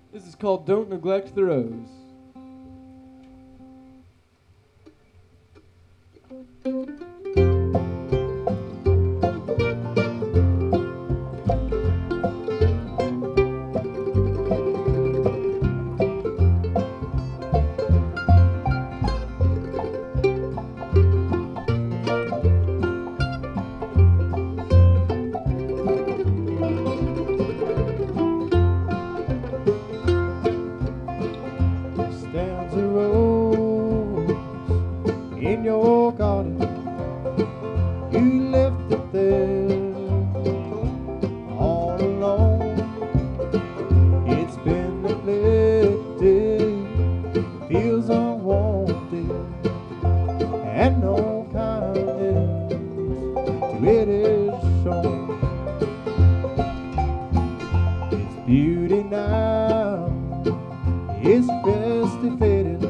This is called Don't Neglect the Rose. Stands a rose in your garden. You left it there all alone. It's been neglected, feels unwanted, and no kindness to it is shown. Its beauty now is fast fading.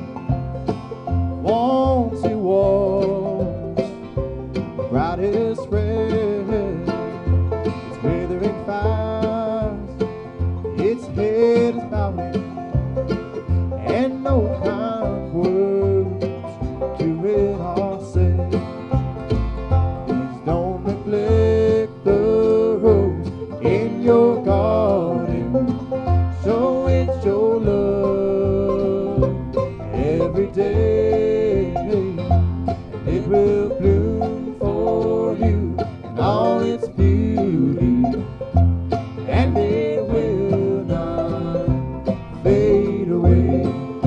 Once it was brightest red. It's withering fast, its head is bowing, and no kind words to it are said. Please don't neglect the rose in your garden. Show it your love every day, and it will bloom for you in all its beauty, and it will not fade away.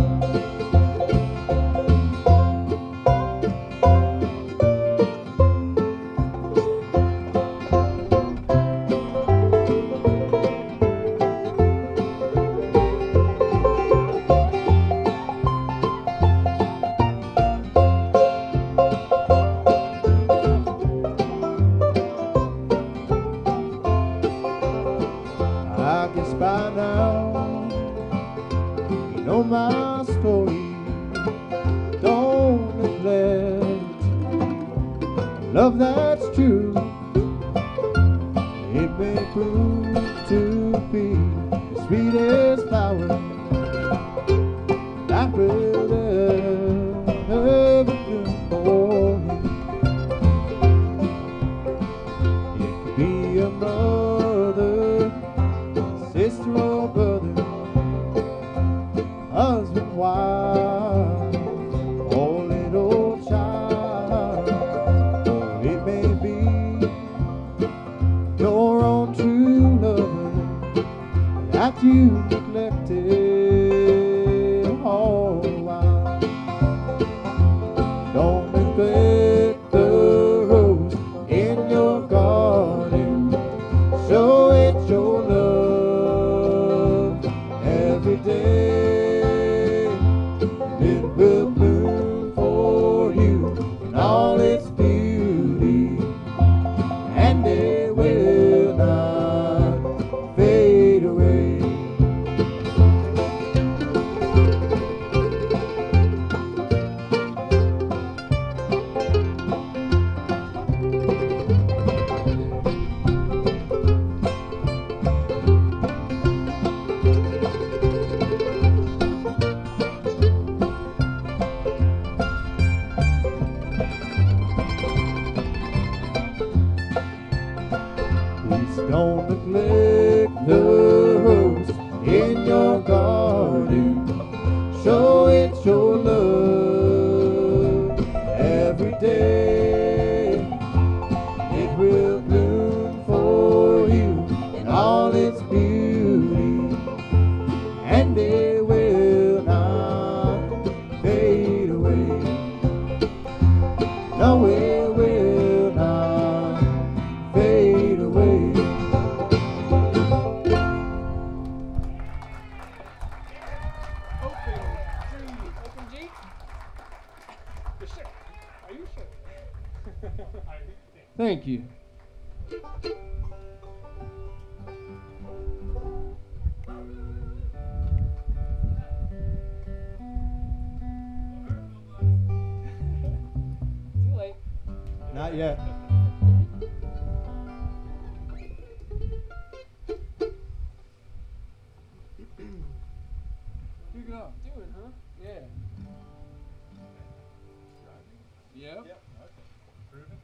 I guess by now you know my story. Don't neglect love that's true. It may prove to be the sweetest flower that will ever bloom for you. It could be a mother, sister or brother, husband, wife, or little child. Or it may be your own true lover that you neglected all the while. Don't neglect the rose in your garden. Show it your love every day, and it will bloom for you in all its beauty, and it will not fade away. Please don't neglect the rose in your garden. Show it your love every day. It will bloom for you in all its beauty, and it will not fade away. No, it will not fade away. Open G? You're sure? Are you sure? Thank you. Too late. Not yet. job. Doing, huh? Yeah. Yep. Yep. Okay. Proven.